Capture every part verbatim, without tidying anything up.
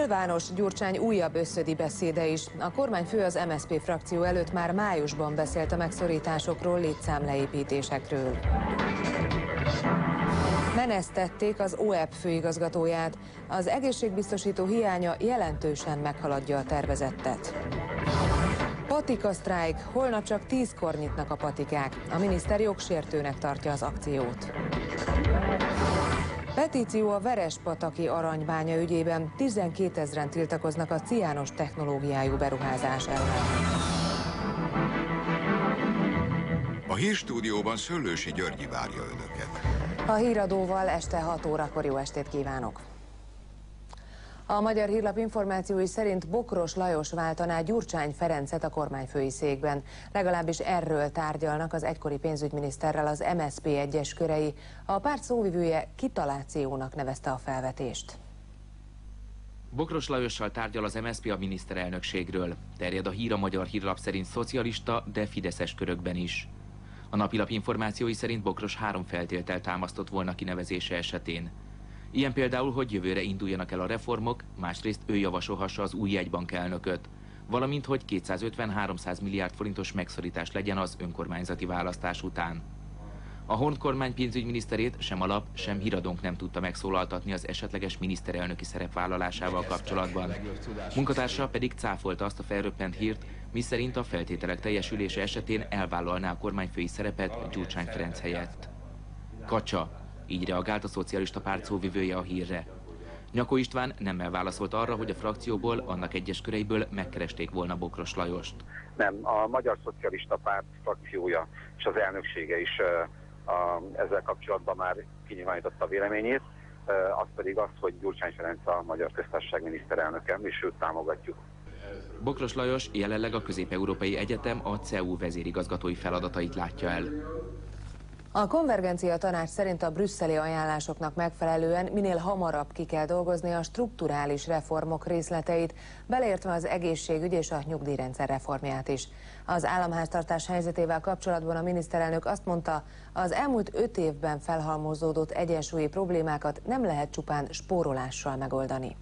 Nyilvános Gyurcsány újabb összödi beszéde is. A kormányfő az em es zé pé frakció előtt már májusban beszélt a megszorításokról, létszámleépítésekről. Menesztették az o e pé főigazgatóját. Az egészségbiztosító hiánya jelentősen meghaladja a tervezettet. Patika sztrájk, holnap csak tízkor nyitnak a patikák. A miniszter jogsértőnek tartja az akciót. Petíció a Verespataki aranybánya ügyében. tizenkétezren tiltakoznak a ciános technológiájú beruházás ellen. A hírstúdióban Szöllősi Györgyi várja önöket. A híradóval este hat órakor jó estét kívánok! A Magyar Hírlap információi szerint Bokros Lajos váltaná Gyurcsány Ferencet a kormányfői székben. Legalábbis erről tárgyalnak az egykori pénzügyminiszterrel az em es zé pé egyes körei. A párt szóvivője kitalációnak nevezte a felvetést. Bokros Lajossal tárgyal az em es zé pé a miniszterelnökségről. Terjed a hír a Magyar Hírlap szerint szocialista, de fideszes körökben is. A napilap információi szerint Bokros három feltételt támasztott volna kinevezése esetén. Ilyen például, hogy jövőre induljanak el a reformok, másrészt ő javasolhassa az új jegybank elnököt, valamint hogy kétszázötven-háromszáz milliárd forintos megszorítás legyen az önkormányzati választás után. A Horn kormány pénzügyminiszterét sem a lap, sem híradónk nem tudta megszólaltatni az esetleges miniszterelnöki szerepvállalásával kapcsolatban. Munkatársa pedig cáfolta azt a felröppent hírt, miszerint a feltételek teljesülése esetén elvállalná a kormányfői szerepet Gyurcsány Ferenc helyett. Kacsa. Így reagált a szocialista párt szóvivője a hírre. Nyakó István nem elválaszolt arra, hogy a frakcióból, annak egyes köreiből megkeresték volna Bokros Lajost. Nem, a Magyar Szocialista Párt frakciója és az elnöksége is uh, a, ezzel kapcsolatban már kinyilvánította a véleményét, uh, az pedig az, hogy Gyurcsány Ferenc a Magyar Köztársaság miniszterelnöke, és őt támogatjuk. Bokros Lajos jelenleg a Közép-Európai Egyetem a cé e u vezérigazgatói feladatait látja el. A konvergencia tanács szerint a brüsszeli ajánlásoknak megfelelően minél hamarabb ki kell dolgozni a strukturális reformok részleteit, beleértve az egészségügy és a nyugdíjrendszer reformját is. Az államháztartás helyzetével kapcsolatban a miniszterelnök azt mondta, az elmúlt öt évben felhalmozódott egyensúlyi problémákat nem lehet csupán spórolással megoldani.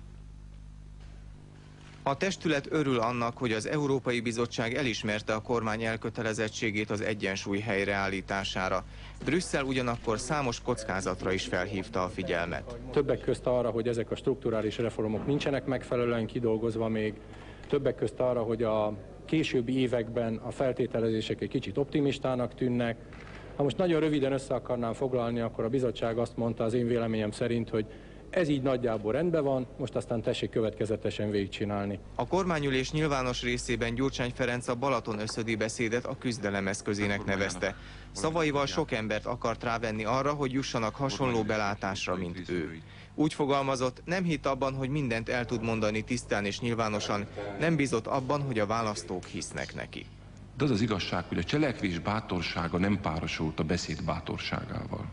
A testület örül annak, hogy az Európai Bizottság elismerte a kormány elkötelezettségét az egyensúly helyreállítására. Brüsszel ugyanakkor számos kockázatra is felhívta a figyelmet. Többek közt arra, hogy ezek a strukturális reformok nincsenek megfelelően kidolgozva még, többek közt arra, hogy a későbbi években a feltételezések egy kicsit optimistának tűnnek. Ha most nagyon röviden össze akarnám foglalni, akkor a bizottság azt mondta az én véleményem szerint, hogy ez így nagyjából rendben van, most aztán tessék következetesen végigcsinálni. A kormányülés nyilvános részében Gyurcsány Ferenc a Balaton-összödi beszédet a küzdelem eszközének nevezte. Szavaival sok embert akart rávenni arra, hogy jussanak hasonló belátásra, mint ő. Úgy fogalmazott, nem hitt abban, hogy mindent el tud mondani tisztán és nyilvánosan, nem bízott abban, hogy a választók hisznek neki. De az az igazság, hogy a cselekvés bátorsága nem párosult a beszéd bátorságával.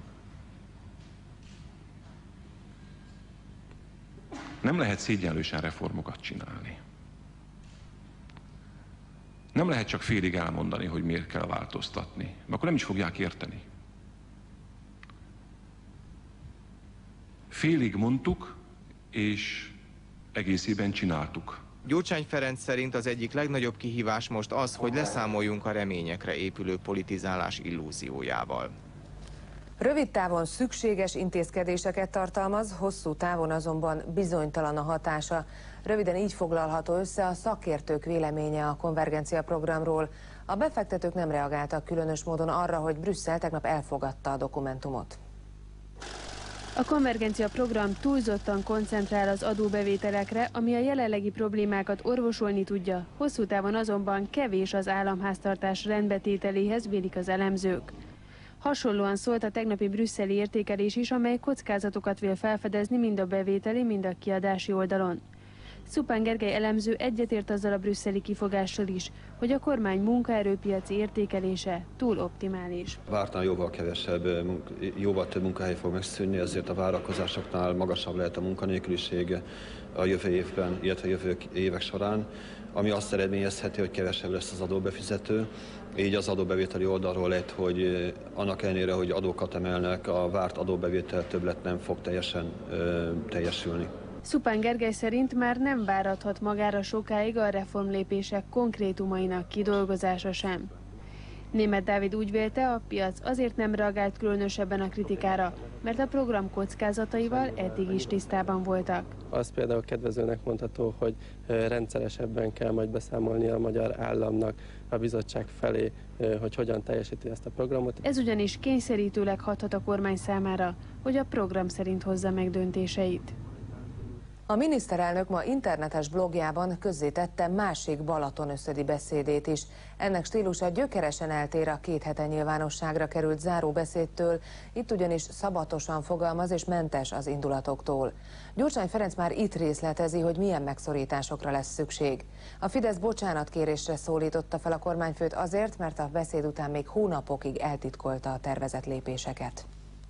Nem lehet szégyenlősen reformokat csinálni. Nem lehet csak félig elmondani, hogy miért kell változtatni, mert akkor nem is fogják érteni. Félig mondtuk, és egészében csináltuk. Gyurcsány Ferenc szerint az egyik legnagyobb kihívás most az, hogy leszámoljunk a reményekre épülő politizálás illúziójával. Rövid távon szükséges intézkedéseket tartalmaz, hosszú távon azonban bizonytalan a hatása. Röviden így foglalható össze a szakértők véleménye a konvergencia programról. A befektetők nem reagáltak különös módon arra, hogy Brüsszel tegnap elfogadta a dokumentumot. A konvergencia program túlzottan koncentrál az adóbevételekre, ami a jelenlegi problémákat orvosolni tudja, hosszú távon azonban kevés az államháztartás rendbetételéhez, vélik az elemzők. Hasonlóan szólt a tegnapi brüsszeli értékelés is, amely kockázatokat vél felfedezni mind a bevételi, mind a kiadási oldalon. Szupán Gergely elemző egyetért azzal a brüsszeli kifogással is, hogy a kormány munkaerőpiaci értékelése túl optimális. Vártnál jóval kevesebb, jóval több munkahely fog megszűnni, ezért a várakozásoknál magasabb lehet a munkanélküliség a jövő évben, illetve a jövő évek során, ami azt eredményezheti, hogy kevesebb lesz az adóbefizető. Így az adóbevételi oldalról lehet, hogy annak ellenére, hogy adókat emelnek, a várt adóbevétel többlet nem fog teljesen ö, teljesülni. Szupán Gergely szerint már nem várathat magára sokáig a reformlépések konkrétumainak kidolgozása sem. Németh Dávid úgy vélte, a piac azért nem reagált különösebben a kritikára, mert a program kockázataival eddig is tisztában voltak. Az például kedvezőnek mondható, hogy rendszeresebben kell majd beszámolni a magyar államnak a bizottság felé, hogy hogyan teljesíti ezt a programot. Ez ugyanis kényszerítőleg hathat a kormány számára, hogy a program szerint hozza meg döntéseit. A miniszterelnök ma internetes blogjában közzétette másik Balaton-összödi beszédét is. Ennek stílusa gyökeresen eltér a két hete nyilvánosságra került záróbeszédtől, itt ugyanis szabatosan fogalmaz és mentes az indulatoktól. Gyurcsány Ferenc már itt részletezi, hogy milyen megszorításokra lesz szükség. A Fidesz bocsánatkérésre szólította fel a kormányfőt azért, mert a beszéd után még hónapokig eltitkolta a tervezett lépéseket.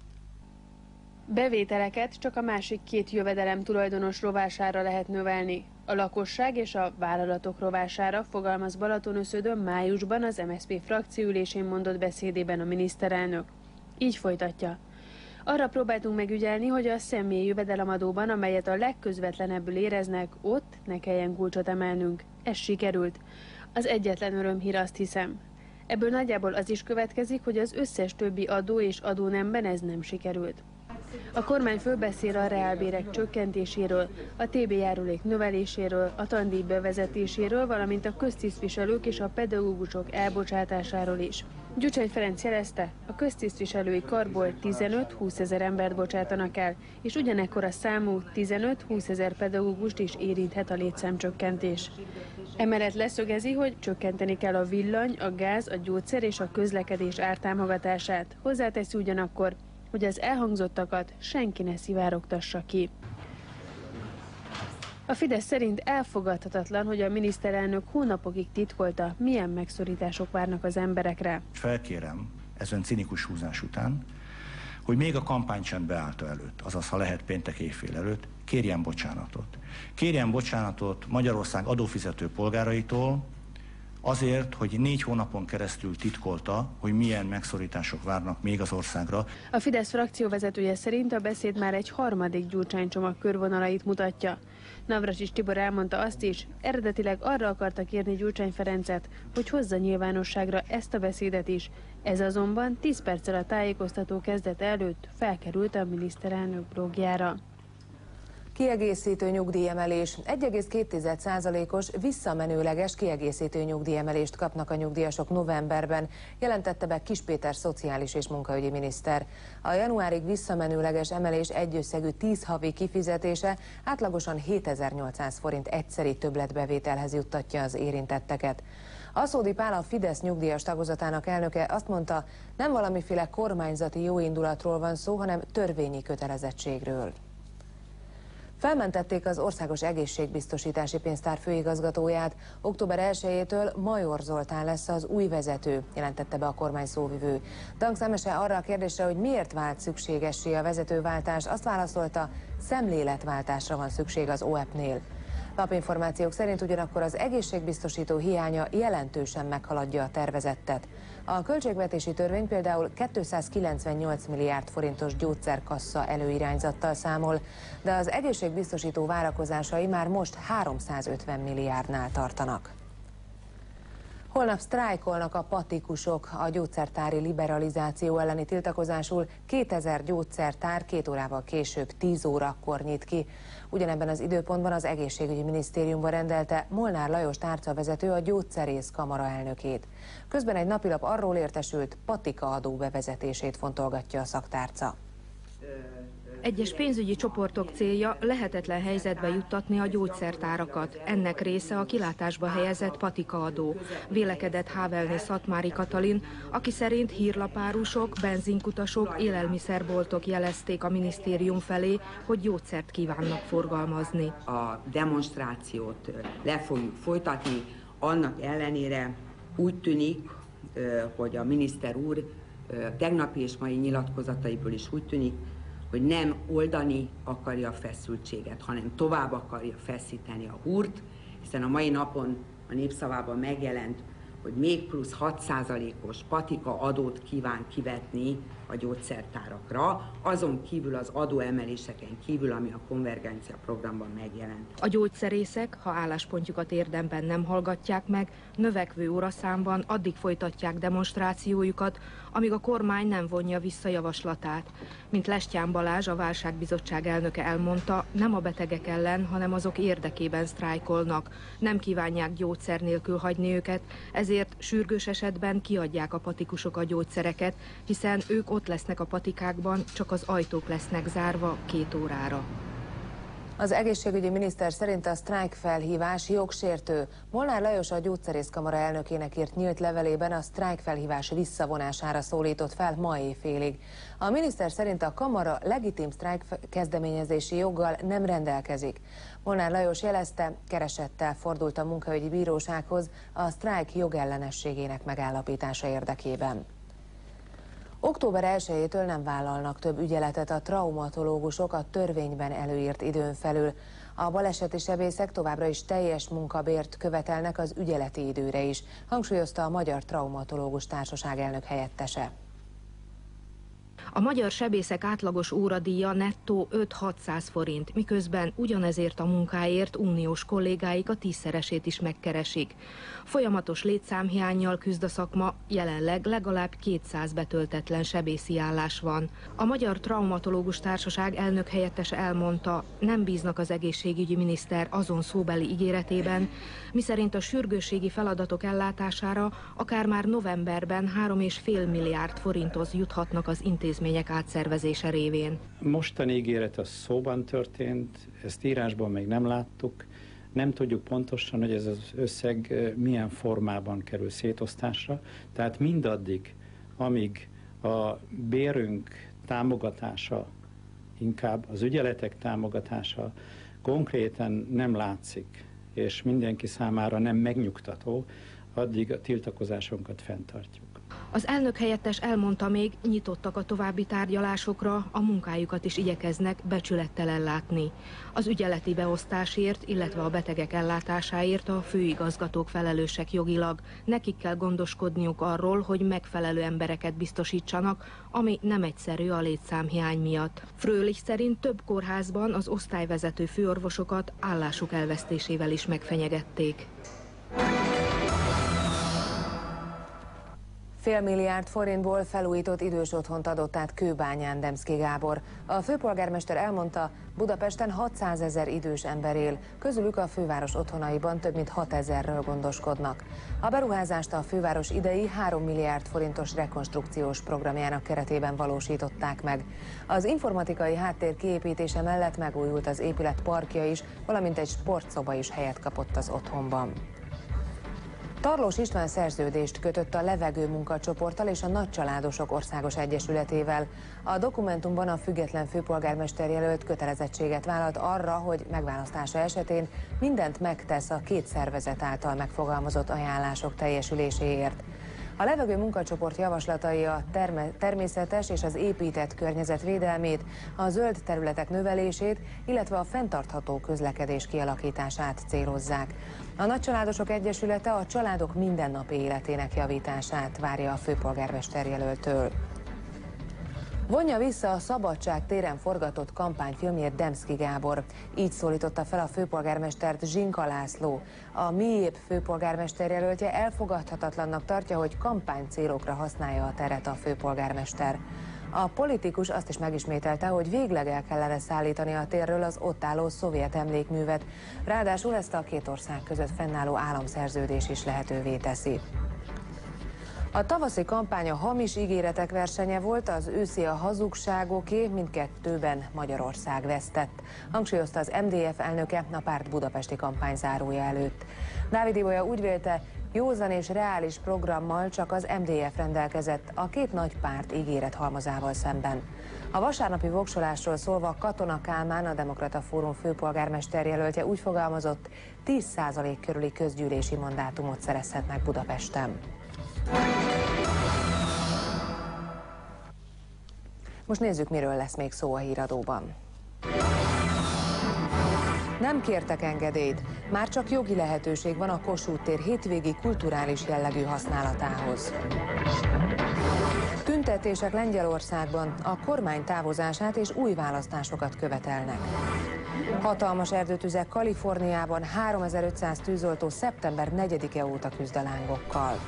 Bevételeket csak a másik két jövedelem tulajdonos rovására lehet növelni. A lakosság és a vállalatok rovására, fogalmaz Balaton-Összödön májusban az em es zé pé frakcióülésén mondott beszédében a miniszterelnök. Így folytatja. Arra próbáltunk megügyelni, hogy a személyi jövedelemadóban, amelyet a legközvetlenebbül éreznek, ott ne kelljen kulcsot emelnünk. Ez sikerült. Az egyetlen örömhír, azt hiszem. Ebből nagyjából az is következik, hogy az összes többi adó és adónemben ez nem sikerült. A kormány fölbeszél a reálbérek csökkentéséről, a té bé járulék növeléséről, a tandíj bevezetéséről, valamint a köztisztviselők és a pedagógusok elbocsátásáról is. Gyurcsány Ferenc jelezte, a köztisztviselői karból tizenöt-húsz ezer embert bocsátanak el, és ugyanekkora számú tizenöt-húsz ezer pedagógust is érinthet a létszámcsökkentés. Emellett leszögezi, hogy csökkenteni kell a villany, a gáz, a gyógyszer és a közlekedés ártámogatását. Hozzáteszi ugyanakkor, hogy az elhangzottakat senki ne szivárogtassa ki. A Fidesz szerint elfogadhatatlan, hogy a miniszterelnök hónapokig titkolta, milyen megszorítások várnak az emberekre. Felkérem, ezen cinikus húzás után, hogy még a kampánycsend beállta előtt, azaz ha lehet péntek éjfél előtt, kérjen bocsánatot. Kérjen bocsánatot Magyarország adófizető polgáraitól, azért, hogy négy hónapon keresztül titkolta, hogy milyen megszorítások várnak még az országra. A Fidesz frakcióvezetője szerint a beszéd már egy harmadik Gyurcsány csomag körvonalait mutatja. Navracsics Tibor elmondta azt is, eredetileg arra akarta kérni Gyurcsány Ferencet, hogy hozza nyilvánosságra ezt a beszédet is. Ez azonban tíz perccel a tájékoztató kezdete előtt felkerült a miniszterelnök blogjára. Kiegészítő nyugdíjemelés. egy egész két százalékos visszamenőleges kiegészítő nyugdíjemelést kapnak a nyugdíjasok novemberben, jelentette be Kiss Péter szociális és munkaügyi miniszter. A januárig visszamenőleges emelés egyösszegű tíz havi kifizetése átlagosan hétezer-nyolcszáz forint egyszeri többletbevételhez juttatja az érintetteket. Aszódi Pál, a Fidesz nyugdíjas tagozatának elnöke azt mondta, nem valamiféle kormányzati jóindulatról van szó, hanem törvényi kötelezettségről. Felmentették az Országos Egészségbiztosítási Pénztár főigazgatóját. október elsejétől Major Zoltán lesz az új vezető, jelentette be a kormány szóvivő. Dank Szemese arra a kérdésre, hogy miért vált szükségessé a vezetőváltás, azt válaszolta, szemléletváltásra van szükség az o e pé-nél. Lapinformációk szerint ugyanakkor az egészségbiztosító hiánya jelentősen meghaladja a tervezettet. A költségvetési törvény például kétszázkilencvennyolc milliárd forintos gyógyszerkassa előirányzattal számol, de az egészségbiztosító várakozásai már most háromszázötven milliárdnál tartanak. Holnap sztrájkolnak a patikusok. A gyógyszertári liberalizáció elleni tiltakozásul kétezer gyógyszertár két órával később tíz órakor nyit ki. Ugyanebben az időpontban az egészségügyi minisztériumba rendelte Molnár Lajos tárcavezető a gyógyszerész kamara elnökét. Közben egy napilap arról értesült, patika adó bevezetését fontolgatja a szaktárca. Egyes pénzügyi csoportok célja lehetetlen helyzetbe juttatni a gyógyszertárakat. Ennek része a kilátásba helyezett patikaadó. Vélekedett Hávelné Szatmári Katalin, aki szerint hírlapárusok, benzinkutasok, élelmiszerboltok jelezték a minisztérium felé, hogy gyógyszert kívánnak forgalmazni. A demonstrációt le fogjuk folytatni, annak ellenére úgy tűnik, hogy a miniszter úr tegnapi és mai nyilatkozataiból is úgy tűnik, hogy nem oldani akarja a feszültséget, hanem tovább akarja feszíteni a húrt, hiszen a mai napon a Népszavában megjelent, hogy hogy még plusz hat százalékos patika adót kíván kivetni a gyógyszertárakra, azon kívül az adóemeléseken kívül, ami a konvergencia programban megjelent. A gyógyszerészek, ha álláspontjukat érdemben nem hallgatják meg, növekvő óraszámban addig folytatják demonstrációjukat, amíg a kormány nem vonja vissza javaslatát. Mint Lestján Balázs, a Válságbizottság elnöke elmondta, nem a betegek ellen, hanem azok érdekében sztrájkolnak. Nem kívánják gyógyszer nélkül hagyni őket, ezért sürgős esetben kiadják a patikusok a gyógyszereket, hiszen ők ott lesznek a patikákban, csak az ajtók lesznek zárva két órára. Az egészségügyi miniszter szerint a sztrájkfelhívás jogsértő. Molnár Lajos a Gyógyszerészkamara elnökének írt nyílt levelében a sztrájkfelhívás visszavonására szólított fel ma éjfélig. A miniszter szerint a kamara legitim sztrájk kezdeményezési joggal nem rendelkezik. Molnár Lajos jelezte, keresettel fordult a munkaügyi bírósághoz a sztrájk jogellenességének megállapítása érdekében. október elsejétől nem vállalnak több ügyeletet a traumatológusok a törvényben előírt időn felül. A baleseti sebészek továbbra is teljes munkabért követelnek az ügyeleti időre is, hangsúlyozta a Magyar Traumatológus Társaság elnök helyettese. A magyar sebészek átlagos óradíja nettó öt-hatszáz forint, miközben ugyanezért a munkáért uniós kollégáik a tízszeresét is megkeresik. Folyamatos létszámhiánnyal küzd a szakma, jelenleg legalább kétszáz betöltetlen sebészi állás van. A Magyar Traumatológus Társaság elnök helyettese elmondta, nem bíznak az egészségügyi miniszter azon szóbeli ígéretében, miszerint a sürgősségi feladatok ellátására akár már novemberben három és fél milliárd forinthoz juthatnak az intézmények átszervezése révén. Mostani ígéret az szóban történt, ezt írásban még nem láttuk. Nem tudjuk pontosan, hogy ez az összeg milyen formában kerül szétosztásra. Tehát mindaddig, amíg a bérünk támogatása, inkább az ügyeletek támogatása konkrétan nem látszik, és mindenki számára nem megnyugtató, addig a tiltakozásunkat fenntartjuk. Az elnök helyettes elmondta még, nyitottak a további tárgyalásokra, a munkájukat is igyekeznek becsülettel ellátni. Az ügyeleti beosztásért, illetve a betegek ellátásáért a főigazgatók felelősek jogilag. Nekik kell gondoskodniuk arról, hogy megfelelő embereket biztosítsanak, ami nem egyszerű a létszámhiány miatt. Fröhlich szerint több kórházban az osztályvezető főorvosokat állásuk elvesztésével is megfenyegették. Fél milliárd forintból felújított idős otthont adott át Kőbányán Demszky Gábor. A főpolgármester elmondta, Budapesten hatszázezer idős ember él, közülük a főváros otthonaiban több mint hatezerről gondoskodnak. A beruházást a főváros idei három milliárd forintos rekonstrukciós programjának keretében valósították meg. Az informatikai háttér kiépítése mellett megújult az épület parkja is, valamint egy sportszoba is helyet kapott az otthonban. Tarlós István szerződést kötött a Levegő munkacsoporttal és a Nagycsaládosok Országos Egyesületével. A dokumentumban a független főpolgármester jelölt kötelezettséget vállalt arra, hogy megválasztása esetén mindent megtesz a két szervezet által megfogalmazott ajánlások teljesüléséért. A Levegő munkacsoport javaslatai a természetes és az épített környezet védelmét, a zöld területek növelését, illetve a fenntartható közlekedés kialakítását célozzák. A Nagycsaládosok Egyesülete a családok mindennapi életének javítását várja a főpolgármester jelöltől. Vonja vissza a Szabadság téren forgatott kampányfilmjét Demszky Gábor. Így szólította fel a főpolgármestert Zsinka László. A MIÉP főpolgármester jelöltje elfogadhatatlannak tartja, hogy kampánycélokra használja a teret a főpolgármester. A politikus azt is megismételte, hogy végleg el kellene szállítani a térről az ott álló szovjet emlékművet. Ráadásul ezt a két ország között fennálló államszerződés is lehetővé teszi. A tavaszi kampány a hamis ígéretek versenye volt, az őszi a hazugságoké, mindkettőben Magyarország vesztett, hangsúlyozta az em dé ef elnöke a párt budapesti kampányzárója előtt. Dávid Ibolya úgy vélte, józan és reális programmal csak az em dé ef rendelkezett a két nagy párt ígérethalmazával szemben. A vasárnapi voksolásról szólva Katona Kálmán, a Demokrata Fórum főpolgármester jelöltje úgy fogalmazott, tíz százalék körüli közgyűlési mandátumot szerezhetnek Budapesten. Most nézzük, miről lesz még szó a híradóban. Nem kértek engedélyt. Már csak jogi lehetőség van a Kossuth tér hétvégi kulturális jellegű használatához. Tüntetések Lengyelországban, a kormány távozását és új választásokat követelnek. Hatalmas erdőtüzek Kaliforniában, háromezer-ötszáz tűzoltó szeptember negyedike óta küzd a lángokkal.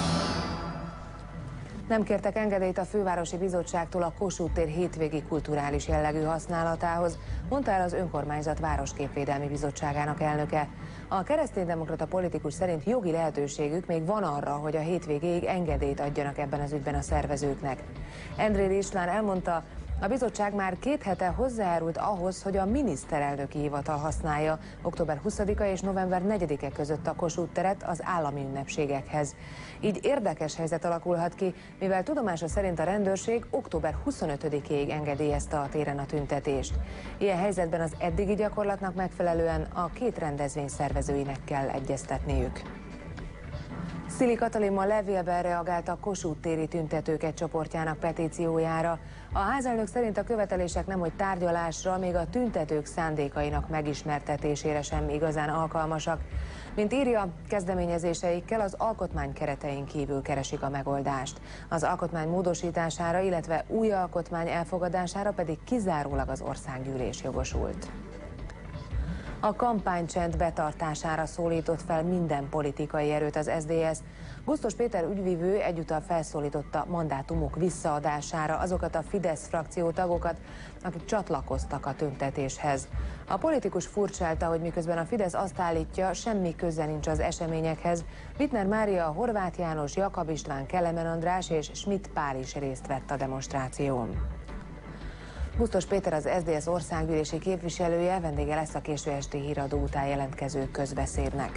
Nem kértek engedélyt a fővárosi bizottságtól a Kossuth tér hétvégi kulturális jellegű használatához, mondta el az önkormányzat városképvédelmi bizottságának elnöke. A kereszténydemokrata politikus szerint jogi lehetőségük még van arra, hogy a hétvégéig engedélyt adjanak ebben az ügyben a szervezőknek. Endrér István elmondta, a bizottság már két hete hozzájárult ahhoz, hogy a miniszterelnöki hivatal használja október huszadika és november negyedike között a Kossuth teret az állami ünnepségekhez. Így érdekes helyzet alakulhat ki, mivel tudomása szerint a rendőrség október huszonötödikéig engedélyezte a téren a tüntetést. Ilyen helyzetben az eddigi gyakorlatnak megfelelően a két rendezvény szervezőinek kell egyeztetniük. Szili Katalin ma levélben reagált a Kossuth téri tüntetők egy csoportjának petíciójára. A házelnök szerint a követelések nemhogy tárgyalásra, még a tüntetők szándékainak megismertetésére sem igazán alkalmasak. Mint írja, kezdeményezéseikkel az alkotmány keretein kívül keresik a megoldást. Az alkotmány módosítására, illetve új alkotmány elfogadására pedig kizárólag az országgyűlés jogosult. A kampánycsend betartására szólított fel minden politikai erőt az es zé es. Gusztus Péter ügyvívő egyúttal felszólította mandátumok visszaadására azokat a Fidesz frakció tagokat, akik csatlakoztak a tüntetéshez. A politikus furcsálta, hogy miközben a Fidesz azt állítja, semmi köze nincs az eseményekhez, Wittner Mária, Horváth János, Jakab István, Kelemen András és Schmidt Pál is részt vett a demonstráción. Gusztus Péter, az es zé dé es országgyűlési képviselője, vendége lesz a késő esti híradó után jelentkező közbeszédnek.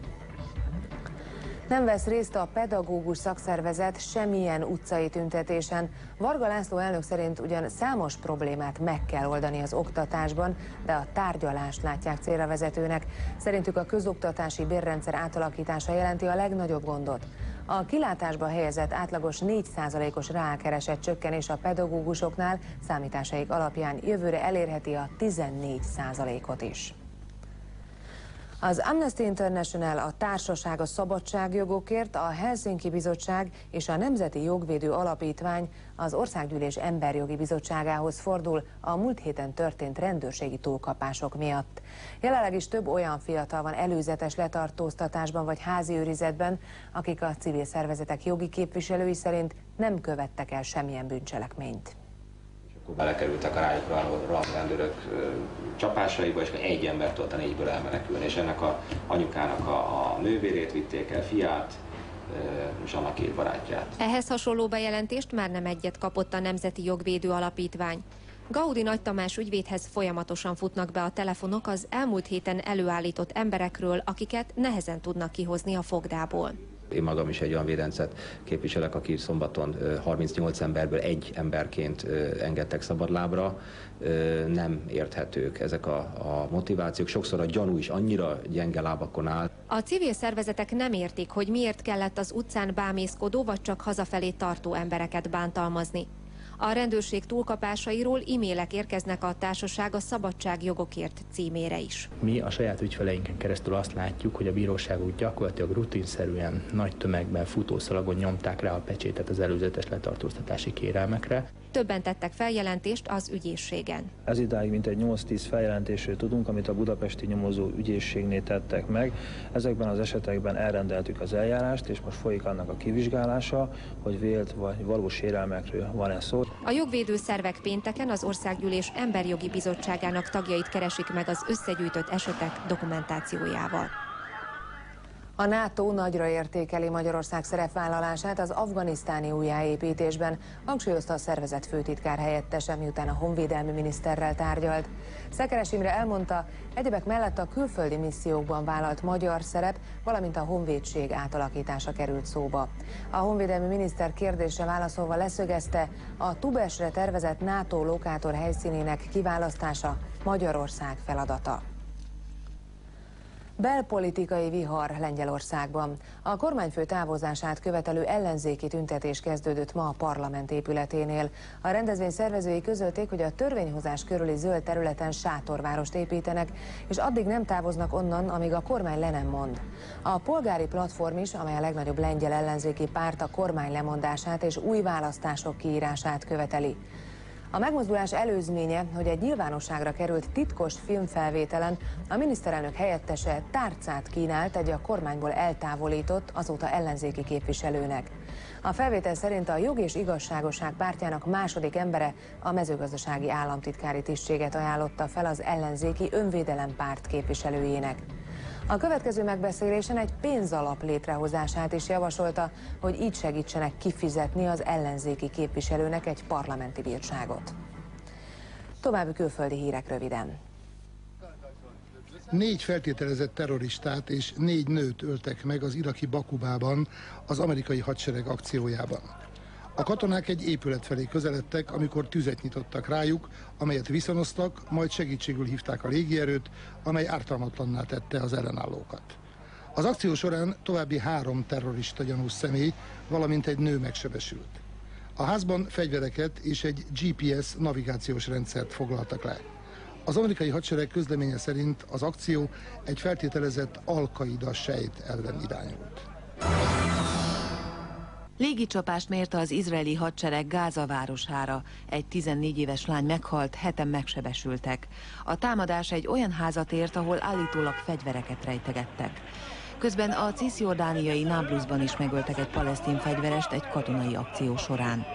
Nem vesz részt a pedagógus szakszervezet semmilyen utcai tüntetésen. Varga László elnök szerint ugyan számos problémát meg kell oldani az oktatásban, de a tárgyalást látják célra vezetőnek. Szerintük a közoktatási bérrendszer átalakítása jelenti a legnagyobb gondot. A kilátásba helyezett átlagos négy százalékos rákeresett csökkenés a pedagógusoknál számításaik alapján jövőre elérheti a tizennégy százalékot is. Az Amnesty International, a Társaság a Szabadságjogokért, a Helsinki Bizottság és a Nemzeti Jogvédő Alapítvány az Országgyűlés Emberjogi Bizottságához fordul a múlt héten történt rendőrségi túlkapások miatt. Jelenleg is több olyan fiatal van előzetes letartóztatásban vagy házi őrizetben, akik a civil szervezetek jogi képviselői szerint nem követtek el semmilyen bűncselekményt. Akkor belekerültek a rájuk rohadt rendőrök csapásaiba, és egy ember tudott a négyből elmenekülni, és ennek a anyukának a, a nővérét vitték el, fiát, és annak két barátját. Ehhez hasonló bejelentést már nem egyet kapott a Nemzeti Jogvédő Alapítvány. Gaudi Nagy Tamás ügyvédhez folyamatosan futnak be a telefonok az elmúlt héten előállított emberekről, akiket nehezen tudnak kihozni a fogdából. Én magam is egy olyan védencet képviselek, aki szombaton harmincnyolc emberből egy emberként engedtek szabadlábra. Nem érthetők ezek a, a motivációk. Sokszor a gyanú is annyira gyenge lábakon áll. A civil szervezetek nem értik, hogy miért kellett az utcán bámészkodó vagy csak hazafelé tartó embereket bántalmazni. A rendőrség túlkapásairól e-mailek érkeznek a Társaság a Szabadságjogokért címére is. Mi a saját ügyfeleinken keresztül azt látjuk, hogy a bíróságok gyakorlatilag rutinszerűen nagy tömegben futószalagon nyomták rá a pecsétet az előzetes letartóztatási kérelmekre. Többen tettek feljelentést az ügyészségen. Ez idáig mintegy nyolc-tíz feljelentésről tudunk, amit a budapesti nyomozó ügyészségnél tettek meg. Ezekben az esetekben elrendeltük az eljárást, és most folyik annak a kivizsgálása, hogy vélt vagy valós sérelmekről van-e szó. A jogvédő szervek pénteken az Országgyűlés Emberjogi Bizottságának tagjait keresik meg az összegyűjtött esetek dokumentációjával. A NATO nagyra értékeli Magyarország szerepvállalását az afganisztáni újjáépítésben, hangsúlyozta a szervezet főtitkár helyettese, miután a honvédelmi miniszterrel tárgyalt. Szekeres Imre elmondta, egyebek mellett a külföldi missziókban vállalt magyar szerep, valamint a honvédség átalakítása került szóba. A honvédelmi miniszter kérdésre válaszolva leszögezte, a Tubesre tervezett NATO lokátor helyszínének kiválasztása Magyarország feladata. Belpolitikai vihar Lengyelországban. A kormányfő távozását követelő ellenzéki tüntetés kezdődött ma a parlament épületénél. A rendezvény szervezői közölték, hogy a törvényhozás körüli zöld területen sátorvárost építenek, és addig nem távoznak onnan, amíg a kormány le nem mond. A polgári platform is, amely a legnagyobb lengyel ellenzéki párt, a kormány lemondását és új választások kiírását követeli. A megmozdulás előzménye, hogy egy nyilvánosságra került titkos filmfelvételen a miniszterelnök helyettese tárcát kínált egy a kormányból eltávolított, azóta ellenzéki képviselőnek. A felvétel szerint a Jog és Igazságosság pártjának második embere a mezőgazdasági államtitkári tisztséget ajánlotta fel az ellenzéki önvédelem párt képviselőjének. A következő megbeszélésen egy pénzalap létrehozását is javasolta, hogy így segítsenek kifizetni az ellenzéki képviselőnek egy parlamenti bírságot. További külföldi hírek röviden. Négy feltételezett terroristát és négy nőt öltek meg az iraki Bakubában az amerikai hadsereg akciójában. A katonák egy épület felé közeledtek, amikor tüzet nyitottak rájuk, amelyet viszonoztak, majd segítségül hívták a légierőt, amely ártalmatlanná tette az ellenállókat. Az akció során további három terrorista gyanús személy, valamint egy nő megsebesült. A házban fegyvereket és egy gé pé es navigációs rendszert foglaltak le. Az amerikai hadsereg közleménye szerint az akció egy feltételezett Al-Qaida sejt ellen irányult. Légicsapást mért az izraeli hadsereg Gáza városára. Egy tizennégy éves lány meghalt, heten megsebesültek. A támadás egy olyan házat ért, ahol állítólag fegyvereket rejtegettek. Közben a cisjordániai Nablusban is megöltek egy palesztin fegyverest egy katonai akció során.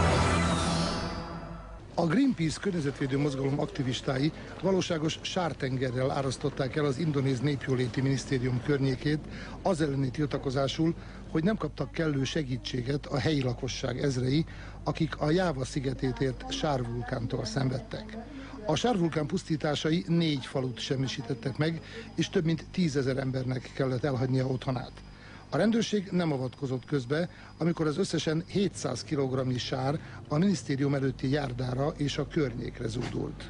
A Greenpeace környezetvédő mozgalom aktivistái valóságos sártengerrel árasztották el az indonéz népjóléti minisztérium környékét az elleni tiltakozásul, hogy nem kaptak kellő segítséget a helyi lakosság ezrei, akik a Jáva szigetét ért sárvulkántól szenvedtek. A sárvulkán pusztításai négy falut semmisítettek meg, és több mint tízezer embernek kellett elhagynia otthonát. A rendőrség nem avatkozott közbe, amikor az összesen hétszáz kilogramnyi sár a minisztérium előtti járdára és a környékre zúdult.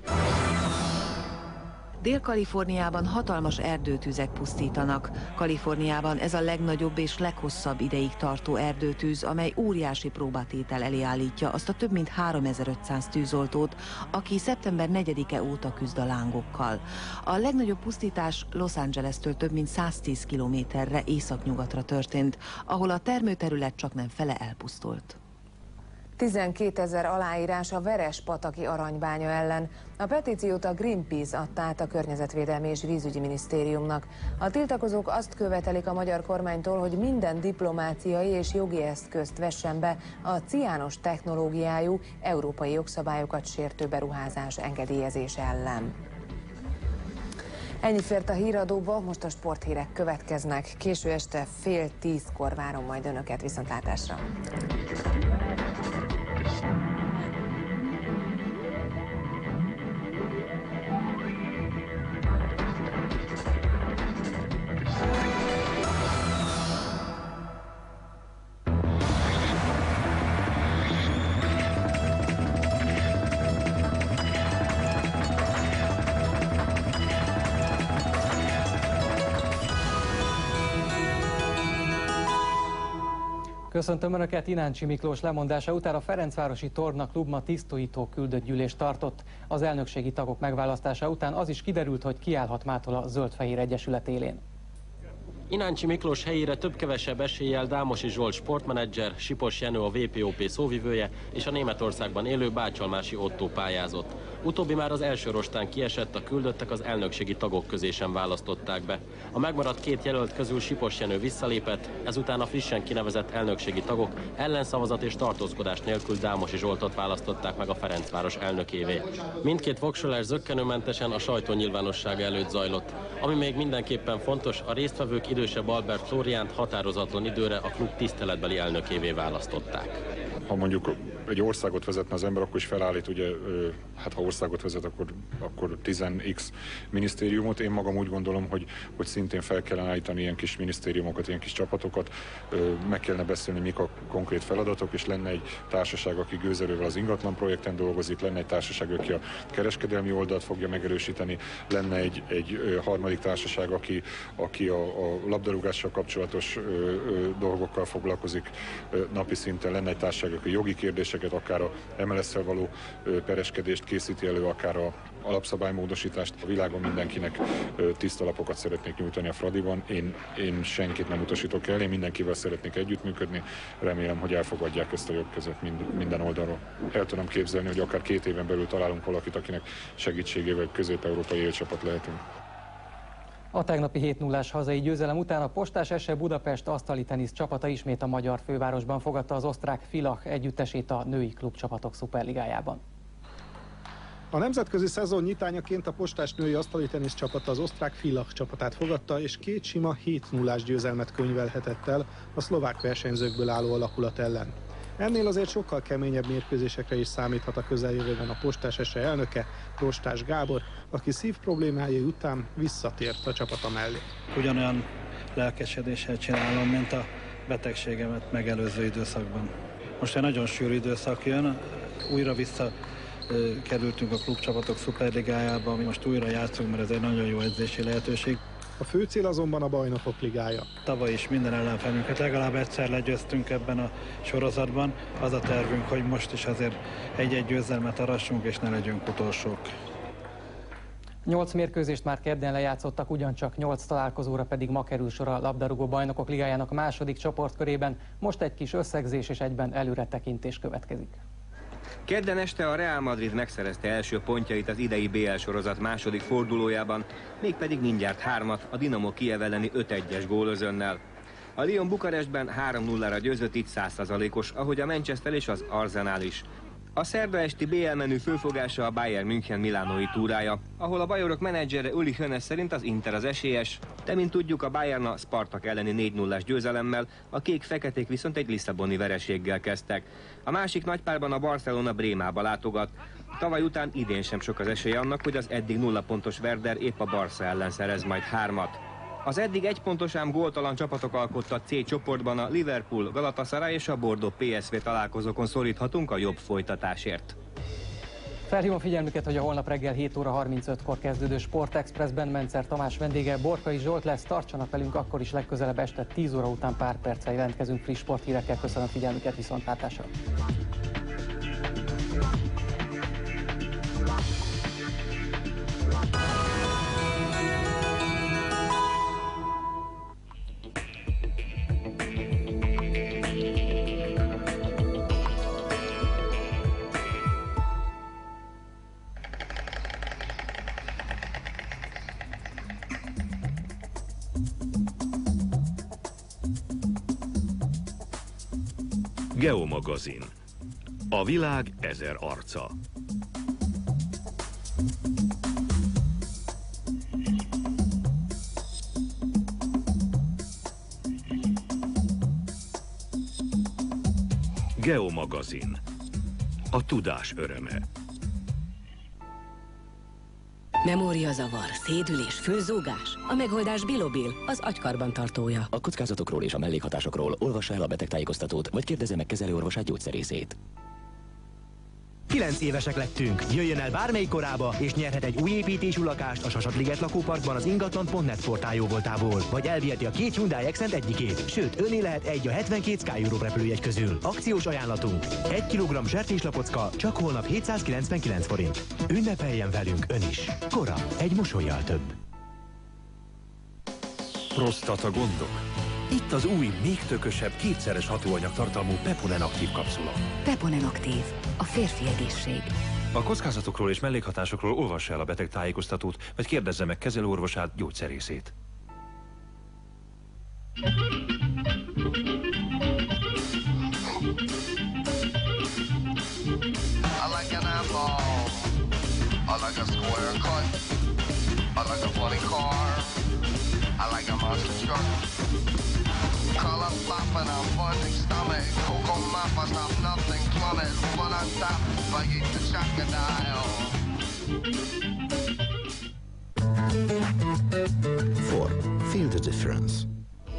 Dél-Kaliforniában hatalmas erdőtüzek pusztítanak. Kaliforniában ez a legnagyobb és leghosszabb ideig tartó erdőtűz, amely óriási próbatétel elé állítja azt a több mint háromezer-ötszáz tűzoltót, aki szeptember negyedike óta küzd a lángokkal. A legnagyobb pusztítás Los Angelestől több mint száztíz kilométerre északnyugatra történt, ahol a termőterület csaknem fele elpusztult. tizenkétezer aláírás a Verespataki aranybánya ellen. A petíciót a Greenpeace adta át a Környezetvédelmi és Vízügyi Minisztériumnak. A tiltakozók azt követelik a magyar kormánytól, hogy minden diplomáciai és jogi eszközt vessen be a ciános technológiájú, európai jogszabályokat sértő beruházás engedélyezése ellen. Ennyi fért a híradóba, most a sporthírek következnek. Késő este fél tízkor várom majd önöket, viszontlátásra! Köszöntöm Önöket! Ináncsi Miklós lemondása után a Ferencvárosi Torna Klub ma tisztújító küldött gyűlést tartott. Az elnökségi tagok megválasztása után az is kiderült, hogy kiállhat mától a Zöld-Fehér Egyesület élén. Ináncsi Miklós helyére több-kevesebb eséllyel Dámosi Zsolt sportmenedzser, Sipos Jenő a vé pé o pé szóvivője és a Németországban élő Bácsalmási Ottó pályázott. Utóbbi már az első rostán kiesett, a küldöttek az elnökségi tagok közé sem választották be. A megmaradt két jelölt közül Sipos Jenő visszalépett, ezután a frissen kinevezett elnökségi tagok ellenszavazat és tartózkodás nélkül Dámosi Zsoltot választották meg a Ferencváros elnökévé. Mindkét voksolás zökkenőmentesen a sajtó nyilvánossága előtt zajlott. Ami még mindenképpen fontos, a résztvevők idősebb Albert Flóriánt határozatlan időre a klub tiszteletbeli elnökévé választották. ha mondjuk egy országot vezetne az ember, akkor is felállít, ugye, hát ha országot vezet, akkor, akkor tíz x minisztériumot. Én magam úgy gondolom, hogy, hogy szintén fel kellene állítani ilyen kis minisztériumokat, ilyen kis csapatokat, meg kellene beszélni, mik a konkrét feladatok, és lenne egy társaság, aki gőzerővel az ingatlan projekten dolgozik, lenne egy társaság, aki a kereskedelmi oldalt fogja megerősíteni, lenne egy, egy harmadik társaság, aki, aki a, a labdarúgással kapcsolatos ö, ö, dolgokkal foglalkozik ö, napi szinten, lenne egy társaság, aki jogi kérdéseket, akár a em el es-szel való ö, pereskedést készíti elő, akár a alapszabálymódosítást. A világon mindenkinek ö, tiszta lapokat szeretnék nyújtani a Fradiban. Én, én senkit nem utasítok el, én mindenkivel szeretnék együttműködni. Remélem, hogy elfogadják ezt a jogkezet mind, minden oldalról. El tudom képzelni, hogy akár két éven belül találunk valakit, akinek segítségével közép-európai élcsapat lehetünk. A tegnapi hét nullás hazai győzelem után a Postás es e Budapest asztali tenisz csapata ismét a magyar fővárosban fogadta az osztrák Villach együttesét a női klubcsapatok szuperligájában. A nemzetközi szezon nyitányaként a Postás női asztali tenisz csapata az osztrák Villach csapatát fogadta, és két sima hét nullás győzelmet könyvelhetett el a szlovák versenyzőkből álló alakulat ellen. Ennél azért sokkal keményebb mérkőzésekre is számíthat a közeljövőben a Postás es e elnöke, Rostás Gábor, aki szív problémái után visszatért a csapata mellé. Ugyanolyan lelkesedéssel csinálom, mint a betegségemet megelőző időszakban. Most egy nagyon sűrű időszak jön, újra visszakerültünk a klubcsapatok szuperligájába, ami most újra játszunk, mert ez egy nagyon jó edzési lehetőség. A fő cél azonban a Bajnokok Ligája. Tavaly is minden ellenfelünket legalább egyszer legyőztünk ebben a sorozatban. Az a tervünk, hogy most is azért egy-egy győzelmet arassunk, és ne legyünk utolsók. Nyolc mérkőzést már kedden lejátszottak, ugyancsak nyolc találkozóra pedig ma kerül sor a labdarúgó bajnokok ligájának második csoportkörében. Most egy kis összegzés és egyben előretekintés következik. Kedden este a Real Madrid megszerezte első pontjait az idei bé el sorozat második fordulójában, mégpedig mindjárt hármat a Dinamo Kijev elleni öt egyes gólözönnel. A Lyon Bukarestben három nullára győzött, így száz százalékos, ahogy a Manchester és az Arsenal is. A szerda esti bé el menü főfogása a Bayern München milánói túrája, ahol a bajorok menedzsere Uli Hoeneß szerint az Inter az esélyes, de mint tudjuk, a Bayern a Spartak elleni négy nullás győzelemmel, a kék-feketék viszont egy lisszaboni vereséggel kezdtek. A másik nagypárban a Barcelona Brémába látogat. Tavaly után idén sem sok az esély annak, hogy az eddig nulla pontos Werder épp a Barca ellen szerez majd hármat. Az eddig egy pontos ám góltalan csapatok alkotta C csoportban a Liverpool, Galatasaray és a Bordeaux pé es vé találkozókon szoríthatunk a jobb folytatásért. Felhívom figyelmüket, hogy a holnap reggel hét óra harmincötkor kezdődő Sport Expressben Mencer Tamás vendége Borkai Zsolt lesz. Tartsanak velünk akkor is legközelebb este tíz óra után pár perccel jelentkezünk friss sporthírekkel. Köszönöm figyelmüket, viszontlátásra! Geomagazin. A világ ezer arca. Geomagazin. A tudás öröme. Memóriazavar, szédülés, főzógás? A megoldás Bilobil, az agykarbantartója. A kockázatokról és a mellékhatásokról olvassa el a betegtájékoztatót, vagy kérdezze meg kezelőorvosát, gyógyszerészét. Kilenc évesek lettünk. Jöjjön el bármelyik korába, és nyerhet egy új építésű lakást a Sasatliget lakóparkban az ingatlan pont net portál jóvoltából. Vagy elviheti a két Hyundai Accent egyikét. Sőt, öné lehet egy a hetvenkét Sky Europe repülőjegy közül. Akciós ajánlatunk. Egy kilogramm sertéslapocka csak holnap hétszázkilencvenkilenc forint. Ünnepeljen velünk ön is. Kora, egy mosollyal több. Prostata gondok? Itt az új, még tökösebb, kétszeres hatóanyag tartalmú Peponen aktív kapszula. Peponen aktív. A férfi egészség. A kockázatokról és mellékhatásokról olvassa el a betegtájékoztatót, vagy kérdezze meg kezelőorvosát, gyógyszerészét. I like an apple. I like a square cut. I like a funny car. I like a monster truck. Color popping, I'm funding stomach. Coco mop, I stop nothing, plummet. But I stop if I eat the crocodile. Ford. Feel the difference.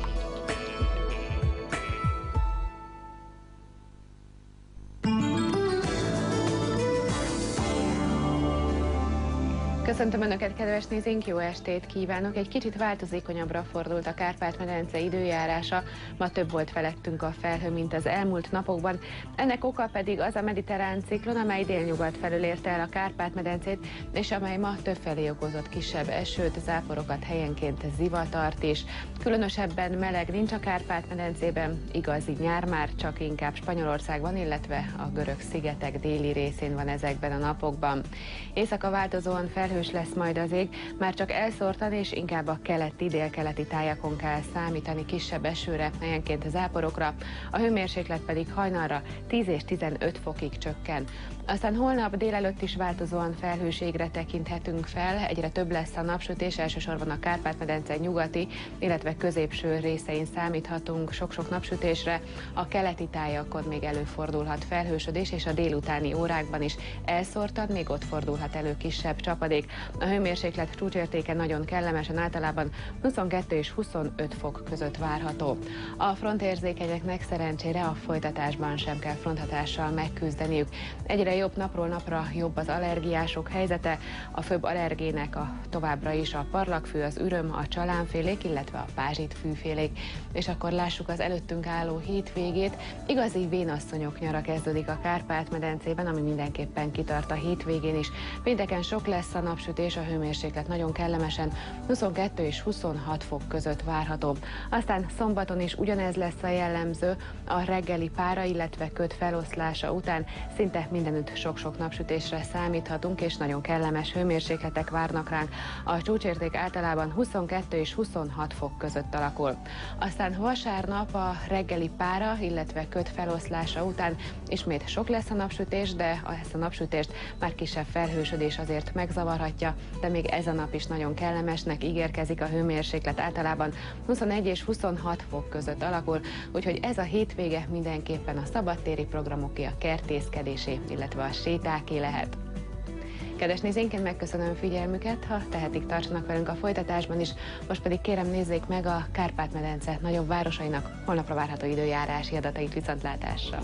Köszöntöm Önöket, kedves nézőink, jó estét kívánok! Egy kicsit változékonyabbra fordult a Kárpát-medence időjárása, ma több volt felettünk a felhő, mint az elmúlt napokban. Ennek oka pedig az a mediterrán ciklon, amely délnyugat felől érte el a Kárpát-medencét, és amely ma többfelé okozott kisebb esőt, záporokat, helyenként zivatart is. Különösebben meleg nincs a Kárpát-medencében, igazi nyár már csak inkább Spanyolországban, illetve a görög szigetek déli részén van ezekben a napokban. Éjszaka változóan felhős lesz majd az ég, már csak elszórtan és inkább a keleti, délkeleti tájakon kell számítani kisebb esőre, helyenként záporokra, a hőmérséklet pedig hajnalra tíz és tizenöt fokig csökken. Aztán holnap délelőtt is változóan felhős égre tekinthetünk fel, egyre több lesz a napsütés, elsősorban a Kárpát-medence nyugati, illetve középső részein számíthatunk sok-sok napsütésre, a keleti tájakon még előfordulhat felhősödés, és a délutáni órákban is elszórtan még ott fordulhat elő kisebb csapadék. A hőmérséklet csúcsértéke nagyon kellemesen, általában huszonkettő és huszonöt fok között várható. A frontérzékenyeknek szerencsére a folytatásban sem kell fronthatással megküzdeniük. Egyre jobb napról napra jobb az allergiások helyzete, a főbb allergének a továbbra is a parlagfű, az üröm, a csalánfélék, illetve a pázsitfűfélék. És akkor lássuk az előttünk álló hétvégét. Igazi vénasszonyok nyara kezdődik a Kárpát-medencében, ami mindenképpen kitart a hétvégén is. Pénteken sok lesz a napsütés, a hőmérséklet nagyon kellemesen huszonkettő és huszonhat fok között várható. Aztán szombaton is ugyanez lesz a jellemző, a reggeli pára, illetve köd feloszlása után szinte mindenütt sok-sok napsütésre számíthatunk, és nagyon kellemes hőmérsékletek várnak ránk. A csúcsérték általában huszonkettő és huszonhat fok között alakul. Aztán vasárnap a reggeli pára, illetve köd feloszlása után ismét sok lesz a napsütés, de ezt a napsütést már kisebb felhősödés azért megzavarhatja, de még ez a nap is nagyon kellemesnek ígérkezik, a hőmérséklet általában huszonegy és huszonhat fok között alakul, úgyhogy ez a hétvége mindenképpen a szabadtéri programoké, a kertészkedésé, illetve a sétáké lehet. Kedves nézőink, megköszönöm figyelmüket, ha tehetik, tartsanak velünk a folytatásban is, most pedig kérem nézzék meg a Kárpát-medence nagyobb városainak holnapra várható időjárási adatait viszontlátásra.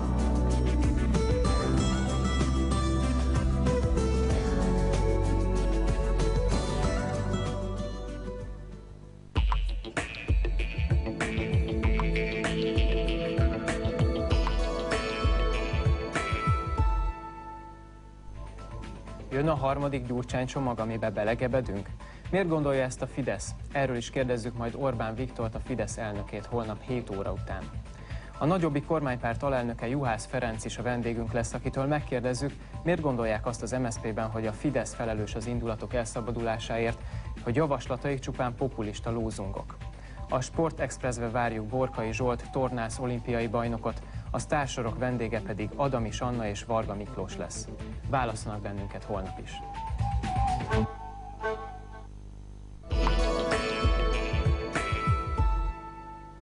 Jön a harmadik Gyurcsány csomag, amiben belegebedünk? Miért gondolja ezt a Fidesz? Erről is kérdezzük majd Orbán Viktort, a Fidesz elnökét holnap hét óra után. A nagyobbik kormánypárt alelnöke Juhász Ferenc is a vendégünk lesz, akitől megkérdezzük, miért gondolják azt az em es zé pében, hogy a Fidesz felelős az indulatok elszabadulásáért, hogy javaslataik csupán populista lózungok. A Sport Expressbe várjuk Borkai Zsolt, tornász olimpiai bajnokot, a sztársorok vendége pedig Adamis Anna és Varga Miklós lesz. Válasszanak bennünket holnap is.